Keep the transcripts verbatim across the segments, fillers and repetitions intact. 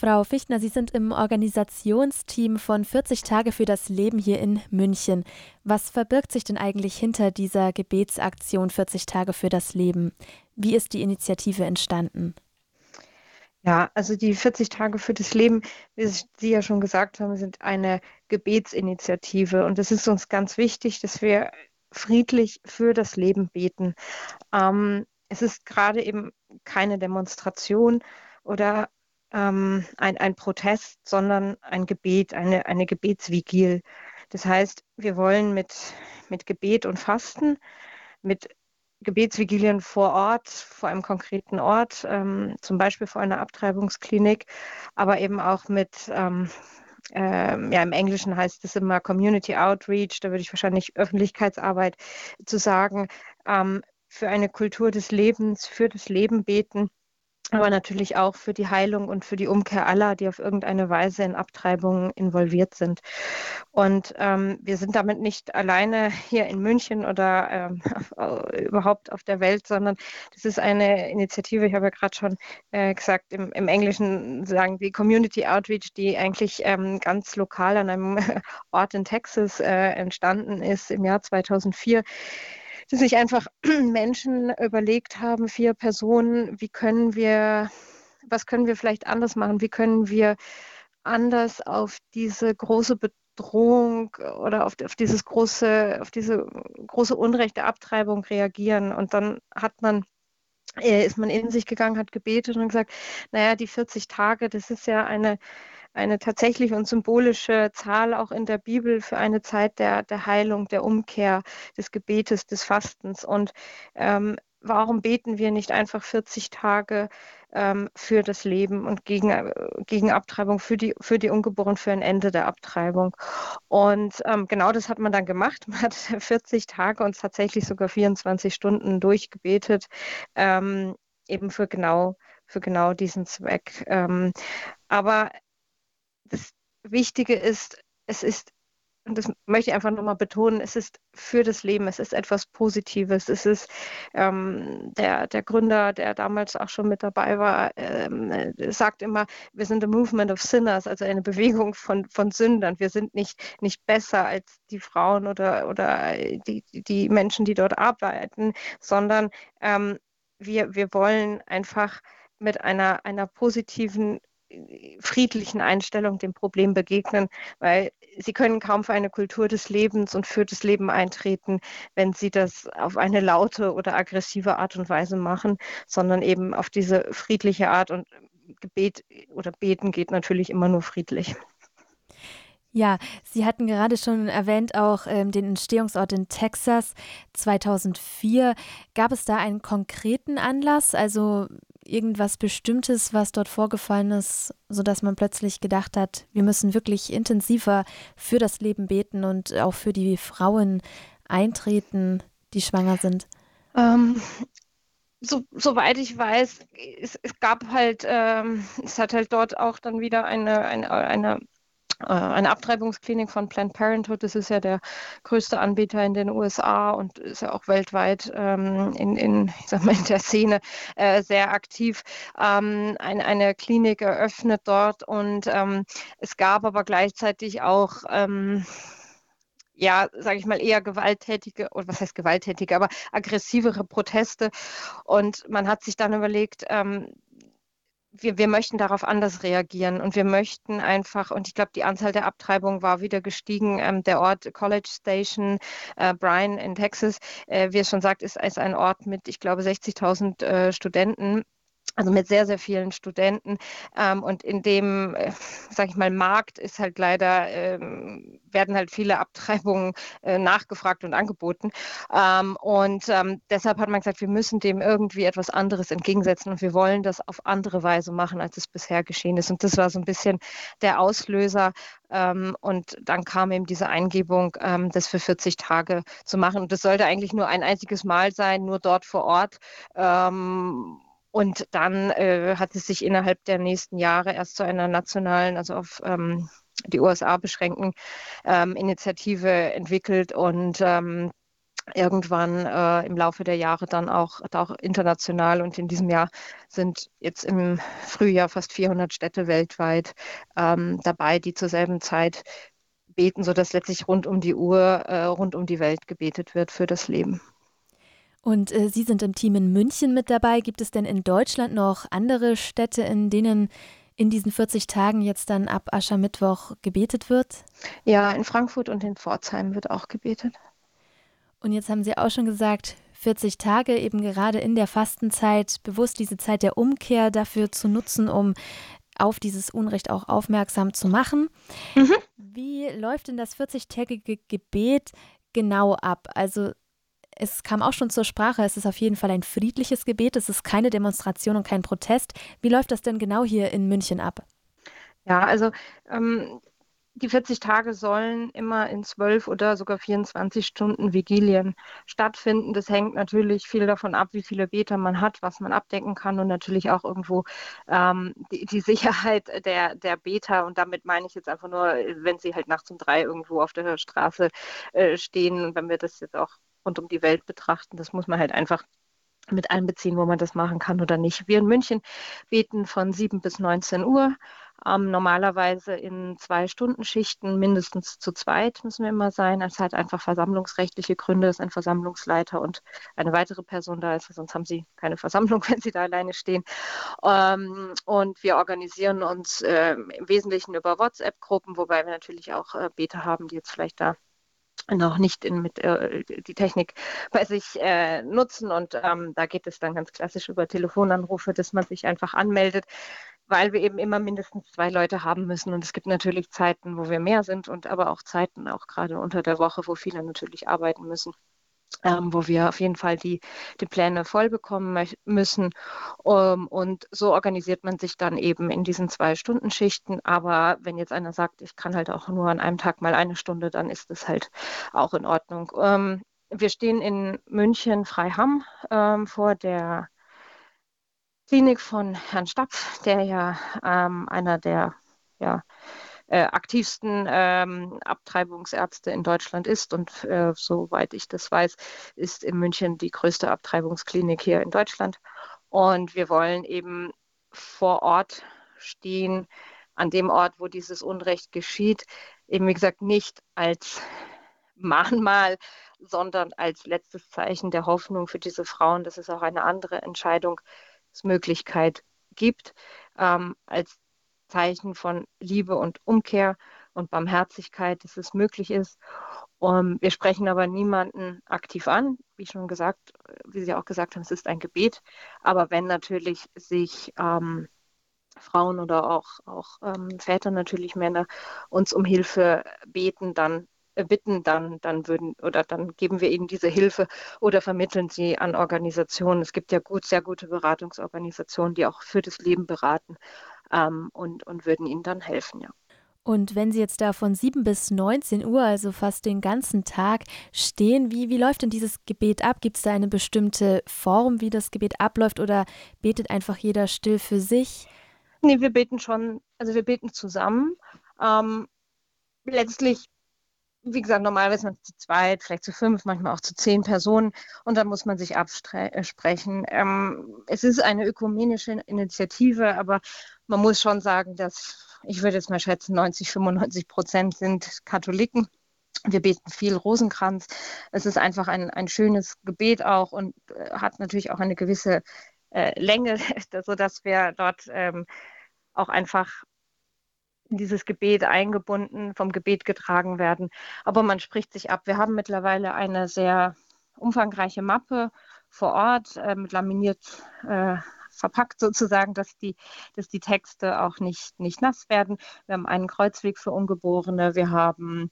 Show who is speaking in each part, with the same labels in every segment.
Speaker 1: Frau Fichtner, Sie sind im Organisationsteam von vierzig Tage für das Leben hier in München. Was verbirgt sich denn eigentlich hinter dieser Gebetsaktion vierzig Tage für das Leben? Wie ist die Initiative entstanden?
Speaker 2: Ja, also die vierzig Tage für das Leben, wie Sie ja schon gesagt haben, sind eine Gebetsinitiative. Und es ist uns ganz wichtig, dass wir friedlich für das Leben beten. Ähm, es ist gerade eben keine Demonstration oder ähm, ein, ein Protest, sondern ein Gebet, eine, eine Gebetsvigil. Das heißt, wir wollen mit, mit Gebet und Fasten, mit Gebetsvigilien vor Ort, vor einem konkreten Ort, ähm, zum Beispiel vor einer Abtreibungsklinik, aber eben auch mit, ähm, ähm, ja, im Englischen heißt es immer Community Outreach, da würde ich wahrscheinlich Öffentlichkeitsarbeit zu sagen, ähm, für eine Kultur des Lebens, für das Leben beten, aber natürlich auch für die Heilung und für die Umkehr aller, die auf irgendeine Weise in Abtreibungen involviert sind. Und ähm, wir sind damit nicht alleine hier in München oder ähm, auf, überhaupt auf der Welt, sondern das ist eine Initiative, ich habe ja gerade schon äh, gesagt, im, im Englischen sagen die Community Outreach, die eigentlich ähm, ganz lokal an einem Ort in Texas äh, entstanden ist im Jahr zweitausendvier, dass sich einfach Menschen überlegt haben, vier Personen, wie können wir, was können wir vielleicht anders machen, wie können wir anders auf diese große Bedrohung oder auf, auf dieses große, auf diese große Unrecht der Abtreibung reagieren. Und dann hat man äh, ist man in sich gegangen, hat gebetet und gesagt, naja, die vierzig Tage, das ist ja eine, eine tatsächliche und symbolische Zahl auch in der Bibel für eine Zeit der, der Heilung, der Umkehr, des Gebetes, des Fastens. Und ähm, warum beten wir nicht einfach vierzig Tage ähm, für das Leben und gegen, äh, gegen Abtreibung, für die, für die Ungeborenen, für ein Ende der Abtreibung? Und ähm, genau das hat man dann gemacht. Man hat vierzig Tage und tatsächlich sogar vierundzwanzig Stunden durchgebetet, ähm, eben für genau, für genau diesen Zweck. Ähm, aber das Wichtige ist, es ist, und das möchte ich einfach nochmal betonen, es ist für das Leben, es ist etwas Positives. Es ist ähm, der, der Gründer, der damals auch schon mit dabei war, ähm, äh, sagt immer, wir sind a movement of sinners, also eine Bewegung von, von Sündern. Wir sind nicht, nicht besser als die Frauen oder, oder die, die Menschen, die dort arbeiten, sondern ähm, wir, wir wollen einfach mit einer, einer positiven friedlichen Einstellung dem Problem begegnen, weil sie können kaum für eine Kultur des Lebens und für das Leben eintreten, wenn sie das auf eine laute oder aggressive Art und Weise machen, sondern eben auf diese friedliche Art, und Gebet oder Beten geht natürlich immer nur friedlich.
Speaker 1: Ja, Sie hatten gerade schon erwähnt auch ähm, den Entstehungsort in Texas zweitausendvier. Gab es da einen konkreten Anlass, also irgendwas Bestimmtes, was dort vorgefallen ist, sodass man plötzlich gedacht hat, wir müssen wirklich intensiver für das Leben beten und auch für die Frauen eintreten, die schwanger sind?
Speaker 2: Ähm, so, soweit ich weiß, es, es gab halt, ähm, es hat halt dort auch dann wieder eine, eine, eine äh, eine Abtreibungsklinik von Planned Parenthood. Das ist ja der größte Anbieter in den U S A und ist ja auch weltweit ähm, in, in, ich sag mal, in der Szene äh, sehr aktiv. Ähm, ein, eine Klinik eröffnet dort, und ähm, es gab aber gleichzeitig auch ähm, ja, sage ich mal, eher gewalttätige, oder was heißt gewalttätige, aber aggressivere Proteste. Und man hat sich dann überlegt, ähm, wir, wir möchten darauf anders reagieren, und wir möchten einfach, und ich glaube, die Anzahl der Abtreibungen war wieder gestiegen. Ähm, der Ort College Station, äh, Bryan in Texas, äh, wie es schon sagt, ist, ist ein Ort mit, ich glaube, sechzigtausend äh, Studenten. Also mit sehr, sehr vielen Studenten. Ähm, und in dem, äh, sag ich mal, Markt ist halt leider, ähm, werden halt viele Abtreibungen äh, nachgefragt und angeboten. Ähm, und ähm, deshalb hat man gesagt, wir müssen dem irgendwie etwas anderes entgegensetzen, und wir wollen das auf andere Weise machen, als es bisher geschehen ist. Und das war so ein bisschen der Auslöser. Ähm, und dann kam eben diese Eingebung, ähm, das für vierzig Tage zu machen. Und das sollte eigentlich nur ein einziges Mal sein, nur dort vor Ort. Ähm, und dann äh, hat es sich innerhalb der nächsten Jahre erst zu einer nationalen, also auf ähm, die U S A beschränkten ähm, Initiative entwickelt. Und ähm, irgendwann äh, im Laufe der Jahre dann auch, auch international. Und in diesem Jahr sind jetzt im Frühjahr fast vierhundert Städte weltweit ähm, dabei, die zur selben Zeit beten, sodass letztlich rund um die Uhr, äh, rund um die Welt gebetet wird für das Leben.
Speaker 1: Und äh, Sie sind im Team in München mit dabei. Gibt es denn in Deutschland noch andere Städte, in denen in diesen vierzig Tagen jetzt dann ab Aschermittwoch gebetet wird?
Speaker 2: Ja, in Frankfurt und in Pforzheim wird auch gebetet.
Speaker 1: Und jetzt haben Sie auch schon gesagt, vierzig Tage eben gerade in der Fastenzeit, bewusst diese Zeit der Umkehr dafür zu nutzen, um auf dieses Unrecht auch aufmerksam zu machen.
Speaker 2: Mhm.
Speaker 1: Wie läuft denn das vierzig-tägige Gebet genau ab? Also es kam auch schon zur Sprache, es ist auf jeden Fall ein friedliches Gebet, es ist keine Demonstration und kein Protest. Wie läuft das denn genau hier in München ab?
Speaker 2: Ja, also ähm, die vierzig Tage sollen immer in zwölf oder sogar vierundzwanzig Stunden Vigilien stattfinden. Das hängt natürlich viel davon ab, wie viele Beter man hat, was man abdecken kann und natürlich auch irgendwo ähm, die, die Sicherheit der, der Beter. Und damit meine ich jetzt einfach nur, wenn sie halt nachts um drei irgendwo auf der Straße äh, stehen. Und wenn wir das jetzt auch rund um die Welt betrachten, das muss man halt einfach mit einbeziehen, wo man das machen kann oder nicht. Wir in München beten von sieben bis neunzehn Uhr, ähm, normalerweise in Zwei-Stunden-Schichten, mindestens zu zweit müssen wir immer sein. Es hat einfach versammlungsrechtliche Gründe, dass ein Versammlungsleiter und eine weitere Person da ist, sonst haben sie keine Versammlung, wenn sie da alleine stehen. Ähm, und wir organisieren uns äh, im Wesentlichen über WhatsApp-Gruppen, wobei wir natürlich auch äh, Beter haben, die jetzt vielleicht da noch nicht in, mit äh, die Technik bei sich äh, nutzen. Und ähm, da geht es dann ganz klassisch über Telefonanrufe, dass man sich einfach anmeldet, weil wir eben immer mindestens zwei Leute haben müssen. Und es gibt natürlich Zeiten, wo wir mehr sind und aber auch Zeiten, auch gerade unter der Woche, wo viele natürlich arbeiten müssen. Ähm, wo wir auf jeden Fall die, die Pläne voll bekommen möch- müssen. Um, und so organisiert man sich dann eben in diesen Zwei-Stunden-Schichten. Aber wenn jetzt einer sagt, ich kann halt auch nur an einem Tag mal eine Stunde, dann ist das halt auch in Ordnung. Ähm, wir stehen in München Freiham ähm, vor der Klinik von Herrn Stapf, der ja ähm, einer der ja, äh, aktivsten ähm, Abtreibungsärzte in Deutschland ist. Und äh, soweit ich das weiß, ist in München die größte Abtreibungsklinik hier in Deutschland. Und wir wollen eben vor Ort stehen, an dem Ort, wo dieses Unrecht geschieht, eben wie gesagt nicht als Mahnmal, sondern als letztes Zeichen der Hoffnung für diese Frauen, dass es auch eine andere Entscheidungsmöglichkeit gibt, ähm, als Zeichen von Liebe und Umkehr und Barmherzigkeit, dass es möglich ist. Um, wir sprechen aber niemanden aktiv an. Wie schon gesagt, wie Sie auch gesagt haben, es ist ein Gebet. Aber wenn natürlich sich ähm, Frauen oder auch, auch ähm, Väter, natürlich Männer, uns um Hilfe beten, dann äh, bitten, dann, dann würden oder dann geben wir ihnen diese Hilfe oder vermitteln sie an Organisationen. Es gibt ja gut, sehr gute Beratungsorganisationen, die auch für das Leben beraten ähm, und, und würden ihnen dann helfen, ja.
Speaker 1: Und wenn Sie jetzt da von sieben bis neunzehn Uhr, also fast den ganzen Tag stehen, wie, wie läuft denn dieses Gebet ab? Gibt es da eine bestimmte Form, wie das Gebet abläuft, oder betet einfach jeder still für sich?
Speaker 2: Nee, wir beten schon, also wir beten zusammen. Ähm, letztlich, wie gesagt, normalerweise man zu zweit, vielleicht zu fünf, manchmal auch zu zehn Personen und dann muss man sich absprechen. Ähm, es ist eine ökumenische Initiative, aber man muss schon sagen, dass, ich würde jetzt mal schätzen, neunzig, fünfundneunzig Prozent sind Katholiken. Wir beten viel Rosenkranz. Es ist einfach ein, ein schönes Gebet auch und äh, hat natürlich auch eine gewisse äh, Länge, sodass wir dort ähm, auch einfach in dieses Gebet eingebunden, vom Gebet getragen werden. Aber man spricht sich ab. Wir haben mittlerweile eine sehr umfangreiche Mappe vor Ort, äh, mit laminiert äh, verpackt sozusagen, dass die, dass die Texte auch nicht, nicht nass werden. Wir haben einen Kreuzweg für Ungeborene, wir haben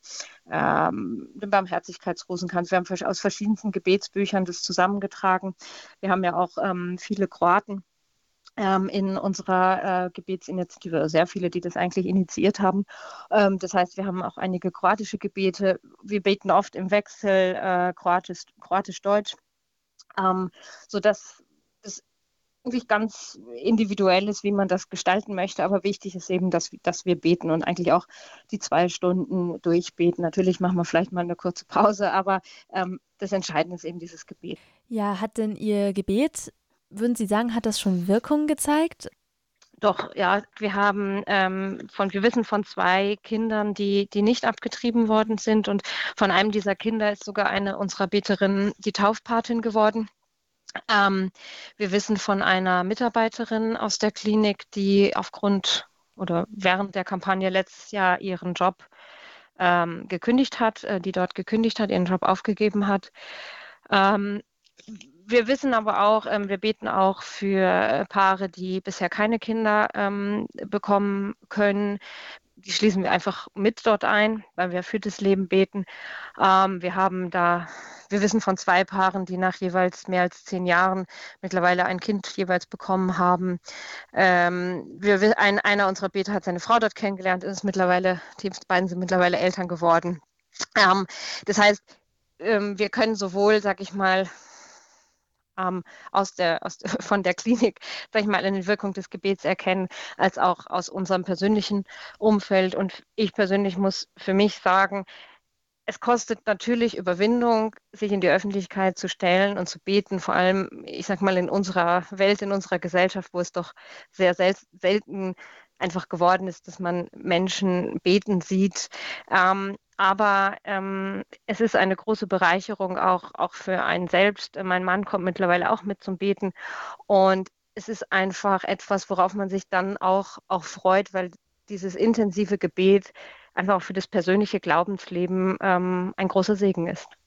Speaker 2: ähm, den Barmherzigkeitsrosenkranz, wir haben aus verschiedensten Gebetsbüchern das zusammengetragen. Wir haben ja auch ähm, viele Kroaten ähm, in unserer äh, Gebetsinitiative, sehr viele, die das eigentlich initiiert haben. Ähm, das heißt, wir haben auch einige kroatische Gebete. Wir beten oft im Wechsel äh, Kroatisch, Kroatisch-Deutsch, ähm, sodass das eigentlich ganz individuell ist, wie man das gestalten möchte. Aber wichtig ist eben, dass, dass wir beten und eigentlich auch die zwei Stunden durchbeten. Natürlich machen wir vielleicht mal eine kurze Pause, aber ähm, das Entscheidende ist eben dieses Gebet.
Speaker 1: Ja, hat denn Ihr Gebet, würden Sie sagen, hat das schon Wirkung gezeigt?
Speaker 2: Doch, ja, wir haben ähm, von, wir wissen von zwei Kindern, die, die nicht abgetrieben worden sind. Und von einem dieser Kinder ist sogar eine unserer Beterinnen die Taufpatin geworden. Ähm, wir wissen von einer Mitarbeiterin aus der Klinik, die aufgrund oder während der Kampagne letztes Jahr ihren Job ähm, gekündigt hat, äh, die dort gekündigt hat, ihren Job aufgegeben hat. Ähm, Wir wissen aber auch, ähm, wir beten auch für äh, Paare, die bisher keine Kinder ähm, bekommen können. Die schließen wir einfach mit dort ein, weil wir für das Leben beten. Ähm, wir haben da, wir wissen von zwei Paaren, die nach jeweils mehr als zehn Jahren mittlerweile ein Kind jeweils bekommen haben. Ähm, wir, ein, einer unserer Beter hat seine Frau dort kennengelernt, ist mittlerweile, die beiden sind mittlerweile Eltern geworden. Ähm, das heißt, ähm, wir können sowohl, sag ich mal, ähm, aus der, aus, von der Klinik, sag ich mal, eine Wirkung des Gebets erkennen, als auch aus unserem persönlichen Umfeld. Und ich persönlich muss für mich sagen, es kostet natürlich Überwindung, sich in die Öffentlichkeit zu stellen und zu beten, vor allem, ich sag mal, in unserer Welt, in unserer Gesellschaft, wo es doch sehr sel selten einfach geworden ist, dass man Menschen beten sieht. Ähm, aber ähm, es ist eine große Bereicherung auch, auch für einen selbst. Mein Mann kommt mittlerweile auch mit zum Beten und es ist einfach etwas, worauf man sich dann auch, auch freut, weil dieses intensive Gebet einfach auch für das persönliche Glaubensleben ähm, ein großer Segen ist.